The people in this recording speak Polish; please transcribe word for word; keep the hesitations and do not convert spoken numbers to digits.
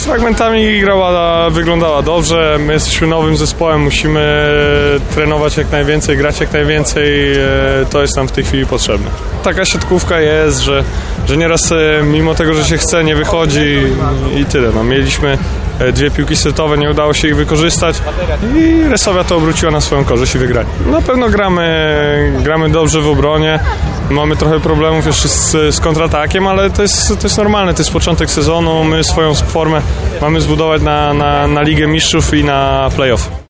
fragmentami gra wyglądała dobrze, my jesteśmy nowym zespołem, musimy trenować jak najwięcej, grać jak najwięcej, to jest nam w tej chwili potrzebne. Taka siatkówka jest, że, że nieraz mimo tego, że się chce, nie wychodzi i tyle. No, mieliśmy dwie piłki setowe, nie udało się ich wykorzystać i Resowia to obróciła na swoją korzyść i wygrali. Na pewno gramy, gramy dobrze w obronie, mamy trochę problemów jeszcze z, z kontratakiem, ale to jest, to jest normalne, to jest początek sezonu, my swoją formę mamy zbudować na, na, na Ligę Mistrzów i na play-off.